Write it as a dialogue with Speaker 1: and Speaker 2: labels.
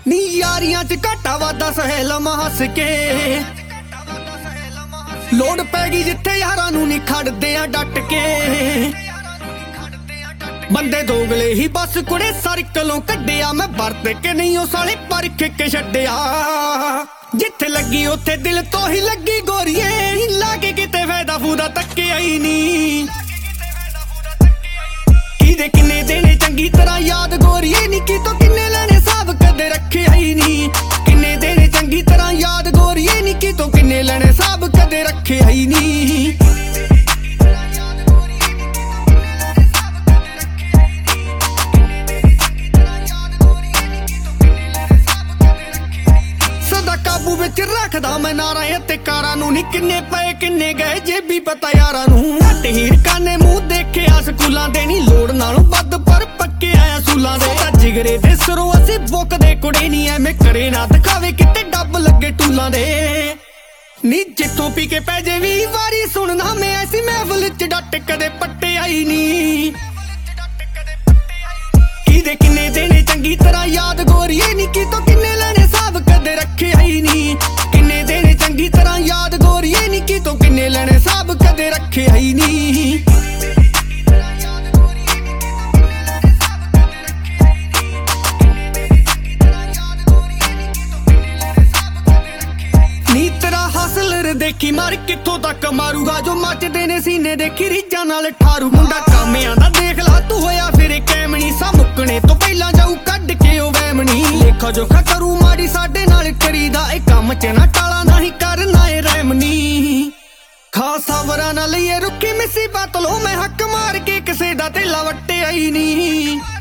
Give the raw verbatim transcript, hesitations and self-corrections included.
Speaker 1: नी यारियां च घाटा वादा सहेल हंस के लोड़ पैगी जिथे यारां नूं नी खड़दे आ डट के बंदे दोगले ही बस कुड़े सर्कलों कड्डिया मैं बरत के नहीं ओ साले परख के छड्डिया जिथे लगी उथे दिल तो ही लगी गोरीए लागे किते फायदा फूदा तके आई नी किदे किन्ने देने चंगी तरह याद गोरीए नी की तो किन्ने लेने साब कदे रखे आई नी किन्ने देने चंगी तरह याद गोरीए नी की तो किन्ने लेने साब कदे रखे आई नी काबू विच रखदा मैं नारा ते कारा नूं नी किन्ने पए किन्ने गए जे भी पता यारा नूं घट हीरकां ने मूंह देखे आ स्कूलां दे नी लोड़ नालों वध पर पक्के आया सूलां दे जिगरे दे सिरों असीं बुकदे कुड़े नी ऐवें करे ना दिखावे किते डब लगे टूलां दे नी जिथों पी के पै जे वी वारी सुनना मैं ऐसी महफिल च डट कदे पट्टे आई नी किदे किन्ने देने चंगी तरह याद गोरीए नी की तो किन्ने लेने साब कदे रखे आई नी किन्ने देने चंगी तरह याद गोरीए नी की तो किन्ने लेने साब कदे रखे आई नी नी तेरा हासिल देखी मार कित्थों तक मारूगा जो मचदे ने सीने देखी रीजां नाल ठारू मुंडा कामियां दा देख ला तू होया फिर कैमनी सा मुकने तो पहला जाऊ कड के ओ वैमनी लेखा जोखा करू माड़ी साडे नाल करीदा ए काम च ना टाला नहीं करना ए रहमनी खासा वरा ना लईए रुकी मिसी बात लो मैं हक मार के किसे दा तेला वट्टे आई नी।